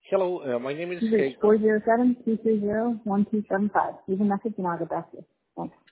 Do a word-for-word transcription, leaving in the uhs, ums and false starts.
Hello, uh, my name is You reached Keiko. four zero seven, two three zero, one two seven five. Leave a message and I'll get back to you. Thanks.